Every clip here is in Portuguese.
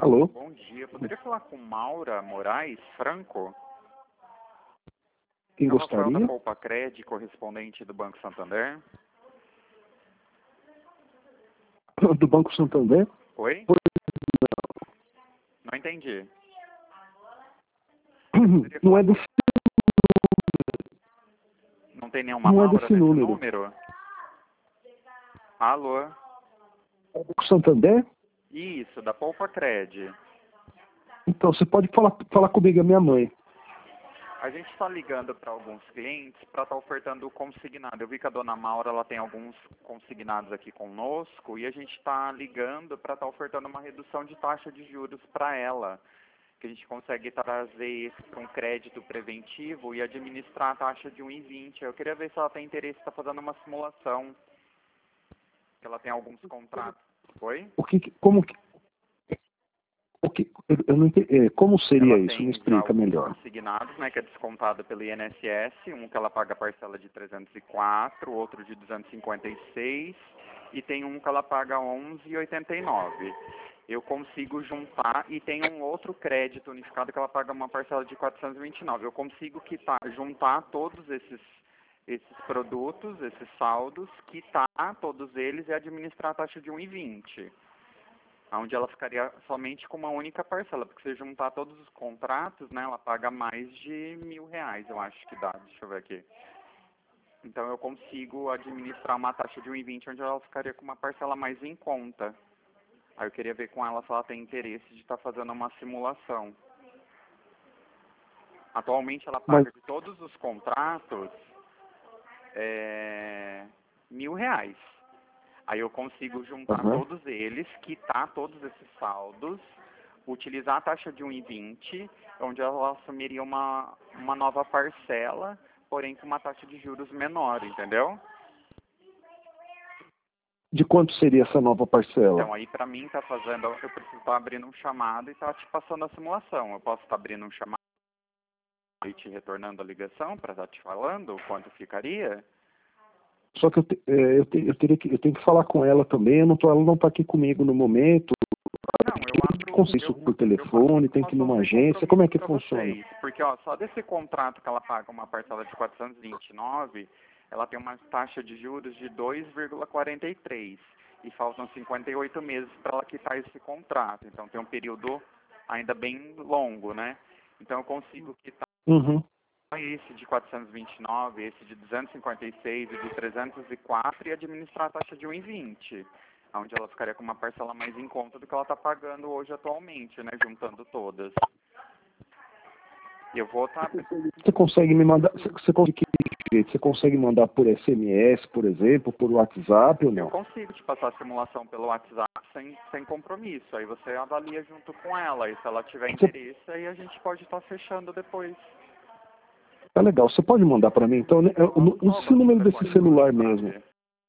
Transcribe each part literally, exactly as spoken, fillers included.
Alô? Bom dia. Poderia falar com Maura Moraes Franco? Quem É o Rafael da gostaria? Poupa Cred, correspondente do Banco Santander. Do Banco Santander? Oi? Não entendi. Não é desse, Não tem nenhuma não é Maura desse nesse número. número? Alô? É do Banco Santander? Isso, da Poupa Cred. Então, você pode falar, falar comigo, é minha mãe. A gente está ligando para alguns clientes para estar ofertando o consignado. Eu vi que a dona Maura ela tem alguns consignados aqui conosco e a gente está ligando para estar ofertando uma redução de taxa de juros para ela. Que a gente consegue trazer esse para um crédito preventivo e administrar a taxa de um vírgula vinte. Eu queria ver se ela tem interesse em estar fazendo uma simulação. Que ela tem alguns contratos. Oi? O que, que- como que, o que, eu, eu não entendi, é, como seria Ela isso? Me tem já explica alguns melhor. consignados, né, que é descontado pelo I N S S, um que ela paga parcela de trezentos e quatro, outro de duzentos e cinquenta e seis, e tem um que ela paga onze reais e oitenta e nove. Eu consigo juntar, e tem um outro crédito unificado que ela paga uma parcela de quatrocentos e vinte e nove. Eu consigo quitar, juntar todos esses, esses produtos, esses saldos, quitar todos eles e administrar a taxa de um vírgula vinte. Onde ela ficaria somente com uma única parcela, porque se juntar todos os contratos, né, ela paga mais de mil reais, eu acho que dá, deixa eu ver aqui. Então eu consigo administrar uma taxa de um vírgula vinte, onde ela ficaria com uma parcela mais em conta. Aí eu queria ver com ela se ela tem interesse de estar fazendo uma simulação. Atualmente ela paga Mas, de todos os contratos é, mil reais. Aí eu consigo juntar aham. todos eles, quitar todos esses saldos, utilizar a taxa de um vírgula vinte, onde ela assumiria uma, uma nova parcela, porém com uma taxa de juros menor, entendeu? De quanto seria essa nova parcela? Então aí pra mim tá fazendo, eu preciso estar abrindo um chamado e tá te passando a simulação. Eu posso estar abrindo um chamado e te retornando a ligação para estar te falando quanto ficaria? Só que eu, te- é, eu, te- eu teria que, eu tenho que falar com ela também. Eu não tô, ela não está aqui comigo no momento. Não, eu abro, Como isso eu, por eu faço telefone? Tem que ir simulação numa sem agência? Como compromisso é que para funciona? vocês. Porque, ó, só desse contrato que ela paga uma parcela de quatrocentos e vinte e nove, ela tem uma taxa de juros de dois vírgula quarenta e três. E faltam cinquenta e oito meses para ela quitar esse contrato. Então tem um período ainda bem longo, né? Então eu consigo quitar Uhum. esse de quatrocentos e vinte e nove, esse de duzentos e cinquenta e seis e de trezentos e quatro e administrar a taxa de um vírgula vinte, onde ela ficaria com uma parcela mais em conta do que ela está pagando hoje atualmente, né, juntando todas. E eu vou estar... Você consegue me mandar? Você, você consegue, que jeito? Você consegue mandar por S M S, por exemplo, por WhatsApp ou Eu não? consigo te passar a simulação pelo WhatsApp sem, sem compromisso. Aí você avalia junto com ela. E se ela tiver Você, interesse, aí a gente pode estar fechando depois. tá legal. Você pode mandar para mim? Então, né, eu- no- Qual é o esse número de número desse telefone do celular mesmo. WhatsApp?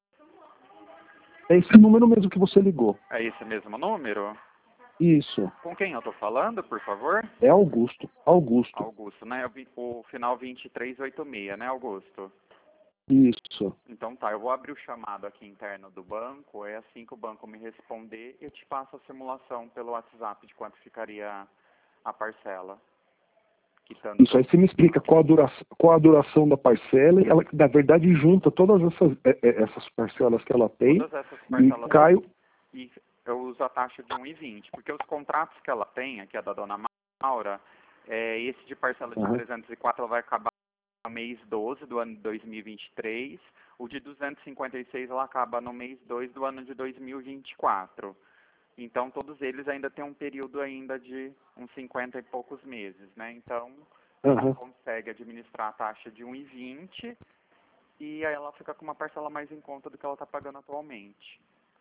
É esse número mesmo que você ligou. É esse mesmo número? Isso. Com quem eu estou falando, por favor? É Augusto. Augusto. Augusto, né? Eu vi o final vinte e três oitenta e seis, né, Augusto? Isso. Então tá, eu vou abrir o chamado aqui interno do banco, é assim que o banco me responder, eu te passo a simulação pelo WhatsApp de quanto ficaria a parcela. Quitando Isso. Aí você me explica qual a duração, qual a duração da parcela. E ela, na verdade, junta todas essas, é, é, essas parcelas que ela tem todas essas e parcelas cai. e eu uso a taxa de um vírgula vinte, porque os contratos que ela tem, aqui a da dona Maura, é, esse de parcela de Aham. trezentos e quatro ela vai acabar no mês doze do ano de dois mil e vinte e três, o de duzentos e cinquenta e seis ela acaba no mês dois do ano de dois mil e vinte e quatro. Então todos eles ainda têm um período ainda de uns cinquenta e poucos meses, né? Então ela Aham. consegue administrar a taxa de um vírgula vinte e aí ela fica com uma parcela mais em conta do que ela está pagando atualmente.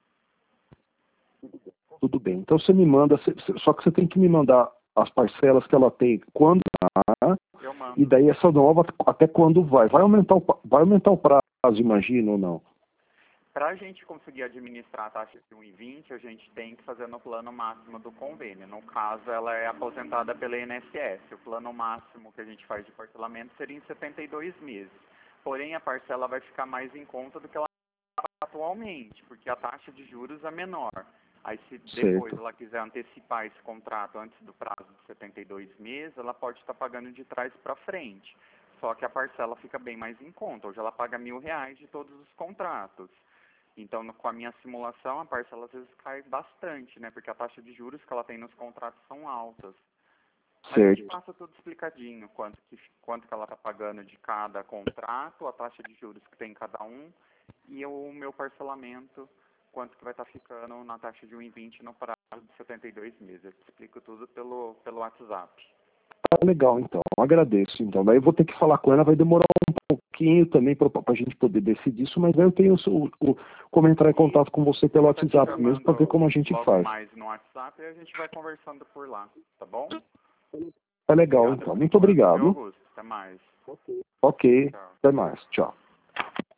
Tudo bem. Então você me manda, você- você- só que você tem que me mandar as parcelas que ela tem quando dá, Eu e mando. daí essa nova até quando vai. Vai aumentar o, pa- vai aumentar o prazo, imagino ou não? Para a gente conseguir administrar a taxa de um vírgula vinte, a gente tem que fazer no plano máximo do convênio. No caso, ela é aposentada pela I N S S. O plano máximo que a gente faz de parcelamento seria em setenta e dois meses. Porém, a parcela vai ficar mais em conta do que ela paga atualmente, porque a taxa de juros é menor. Aí se depois Certo. ela quiser antecipar esse contrato antes do prazo de setenta e dois meses, ela pode estar pagando de trás para frente. Só que a parcela fica bem mais em conta. Hoje ela paga mil reais de todos os contratos. Então, no- com a minha simulação, a parcela às vezes cai bastante, né? Porque a taxa de juros que ela tem nos contratos são altas. Mas eu te Certo. passo tudo explicadinho, quanto que, quanto que ela está pagando de cada contrato, a taxa de juros que tem em cada um, e o meu parcelamento, quanto que vai estar ficando na taxa de um vírgula vinte no prazo de setenta e dois meses. Eu te explico tudo pelo, pelo WhatsApp. Ah, legal, então. Agradeço, então. Daí eu vou ter que falar com ela, vai demorar um pouquinho também para a gente poder decidir isso, mas aí eu tenho o, o, como entrar em contato com você pelo Vou estar te WhatsApp mesmo para ver chamando como a gente logo faz. mais no WhatsApp e a gente vai conversando por lá, tá bom? Tá legal, Obrigado então. pelo Muito esforço, viu, obrigado. Augusto? Até mais. Ok. Tchau. Até mais. Tchau.